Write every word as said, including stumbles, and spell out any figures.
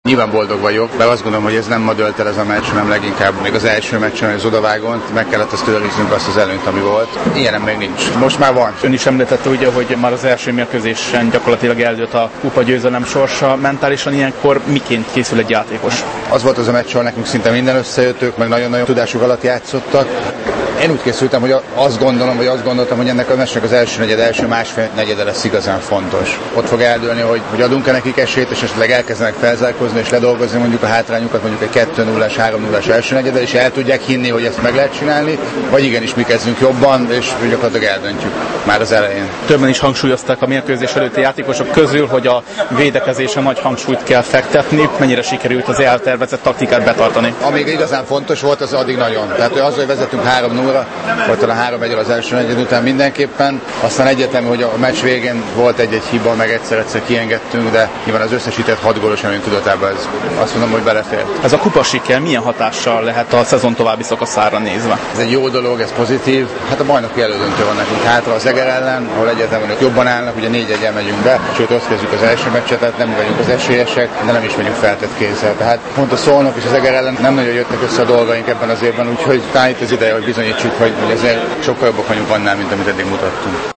Nyilván boldog vagyok, de azt gondolom, hogy ez nem ma dölt el ez a meccs, hanem leginkább még az első meccsen, az odavágón meg kellett azt őriznünk azt az előnyt, ami volt. Ilyenem még nincs. Most már van. Ön is említette ugye, hogy már az első mérkőzésen gyakorlatilag eldőlt a kupa győzelem sorsa. Mentálisan ilyenkor miként készül egy játékos? Az volt az a meccs, ahol nekünk szinte minden összejött, ők meg nagyon-nagyon tudásuk alatt játszottak. Én úgy készültem, hogy azt gondolom, vagy azt gondoltam, hogy ennek a meccsnek az első negyed, első másfél negyede lesz igazán fontos. Ott fog eldőlni, hogy, hogy adunk-e nekik esélyt, és esetleg elkezdenek felzárkózni és ledolgozni mondjuk a hátrányukat, mondjuk egy kettő nullás, három nullás első negyedel, és el tudják hinni, hogy ezt meg lehet csinálni, vagy igenis mi kezdünk jobban, és gyakorlatilag eldöntjük már az elején. Többen is hangsúlyozták a mérkőzés előtti játékosok közül, hogy a védekezésre nagy hangsúlyt kell fektetni. Mennyire sikerült az eltervezett taktikát betartani? Amíg igazán fontos volt, az addig nagyon. Tehát az, hogy vezetünk három nullra, vagy talán három egyel az első negyed után mindenképpen. Aztán egyetemű, hogy a meccs végén volt egy-egy hiba, meg egyszer-egyszer kiengedtünk, de nyilván az összesített hat gólos előny tudatában ez azt mondom, hogy belefér. Ez a kupa siker milyen hatással lehet a szezon további szakaszára nézve? Ez egy jó dolog, ez pozitív. Hát a bajnoki elődöntő van nekünk hátra az Eger ellen, ahol egyeteműen jobban állnak, ugye négy egyen megyünk be, sőt azt kezdjük az első meccset, tehát nem vagyunk az esélyesek, de nem is megyünk feltett kézzel. Tehát pont a Szolnok és az Eger ellen nem nagyon jöttek össze a dolgaink ebben az évben, úgyhogy talán itt az ideje, hogy bizonyítsuk, hogy ezért sokkal jobbak vagyunk annál, mint amit eddig mutattunk.